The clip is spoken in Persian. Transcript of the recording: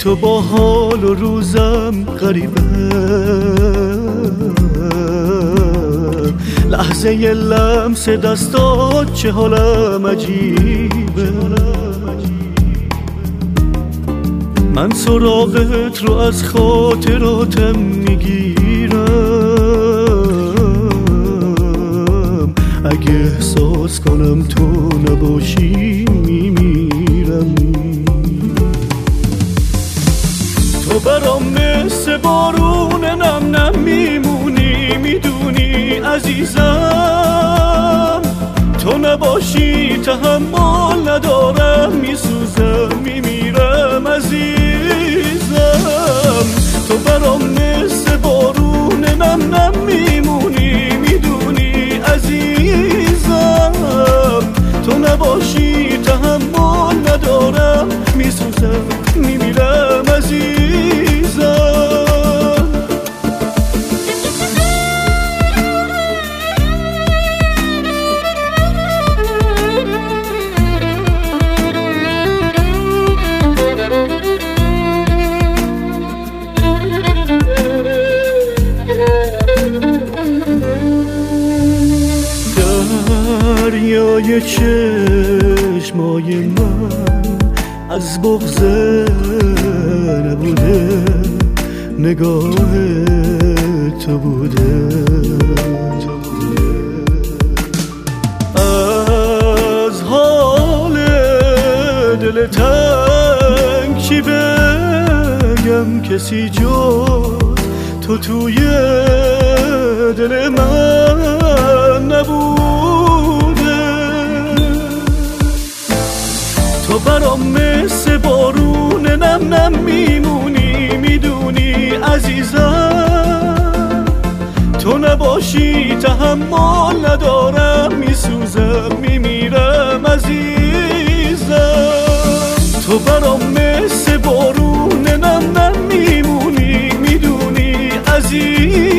تو با حال و روزم غریبه، لحظه لمس دستات چه حالم عجیبه. من سراغت رو از خاطراتم میگیرم، اگه احساس کنم تو نباشی میمیرم. تو برام مثل بارون نم نم میمونی، میدونی عزیزم. تو نباشی تحمل ندارم، میسوزم میمیرم عزیزم. تو برام مثل بارون نم نم میمونی، میدونی عزیزم. تو نباشی تحمل ندارم، میسوزم میمیرم عزیزم. دریای چشمای من از بغض نبوده، نگاه تو بوده. از حال دل تنگ چی بگم، کسی جز تو توی دل من نبوده. تو برام مثل بارون نم نم میمونی، میدونی عزیزم. تو نباشی تحمل ندارم، میسوزم میمیرم عزیزم. تو برام مثل بارون نم نم میمونی، میدونی عزیزم.